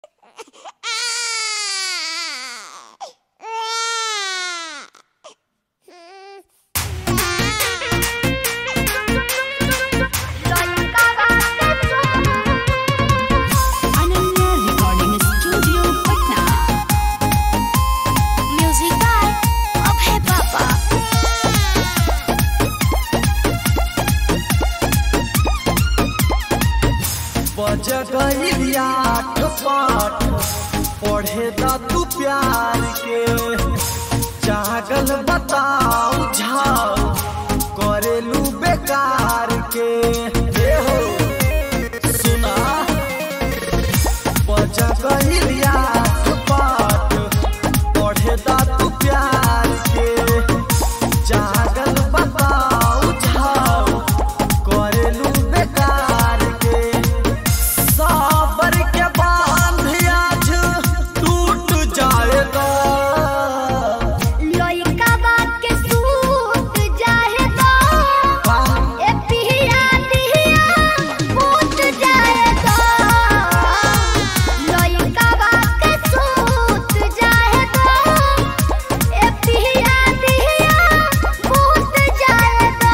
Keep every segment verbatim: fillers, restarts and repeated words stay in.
जगैया पाठ पढ़े दा तू प्यार के जागल बताऊ झाऊ करेलू बेकार के हो सुना जगैया पाठ पढ़े दा तू प्यार के जागल बताऊ झाऊ करेलू बेकार के साबर के बांध आज टूट जाएगा लइका बात के सूत जाएगा ए पिया दिया पूत जाएगा लइका बात के सूत जाएगा ए पिया दिया पूत जाएगा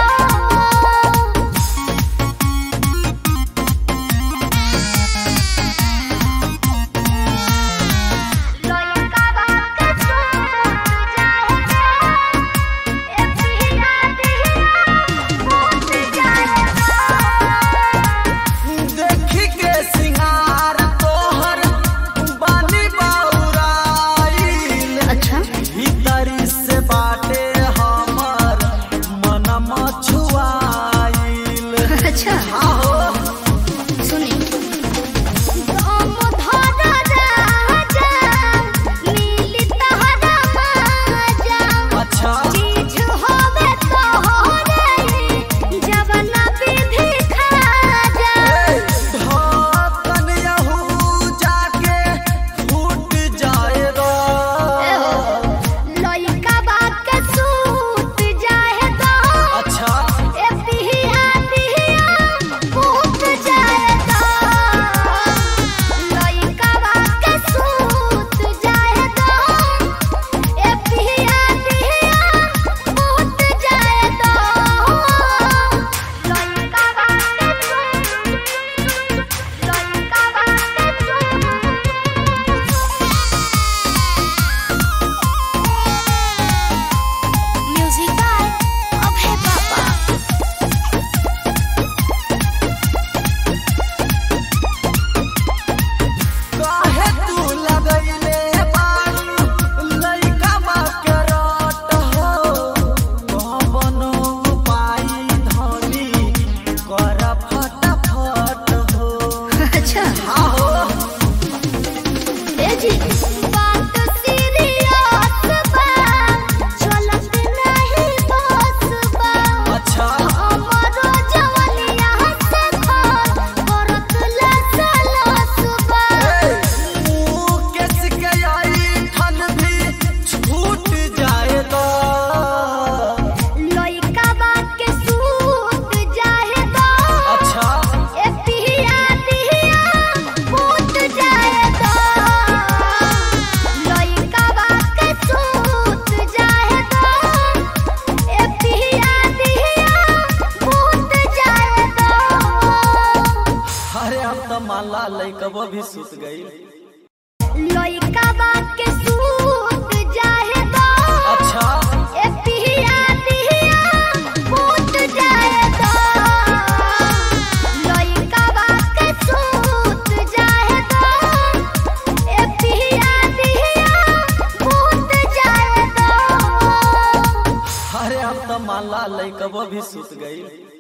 देखी के सिंगार तोहर बानी बाउराइल अच्छा भीतरी से बाटे हमर मन मछुआइल अच्छा आहो सुनी दम धरा राजा नीली तहरा माजा अच्छा चीज होवे तो होरे जवना विधि खा जा ढाकन यहू जाके फूट जाएगा लइका बात के सूत जाएगा अच्छा ए पिया दिया पूत जाएगा लइका बात के सूत जाएगा ए पिया दिया पूत जाएगा लइका बात के सूत लइका बात के म्यूजिक बाय अभय बाबा काहे तू लगैले बारू लइका बाके रट हो कवनो उपाय धनी कर फटाफट हो अच्छा आहो ए जी बात सीरियस बा चलत नहीं बस बा अच्छा हमरो जवनिया से खोल करत लसलस बा मुँह केस के आई ठन भी छूट जाएगा लइका बात के सूत जाएगा अच्छा ए पिया दिया पूत जाएगा लइका बात के सूत जाएगा ए पिया दिया पूत जाएगा अरे अब तो माला लइकबो भी सुत गई लइका बात के सूत जाएगा अच्छा ए पिया दिया पूत जाएगा लइका बात के सूत जाएगा ए पिया दिया पूत जाएगा अरे अब तो माला लइकबो भी सुत गई।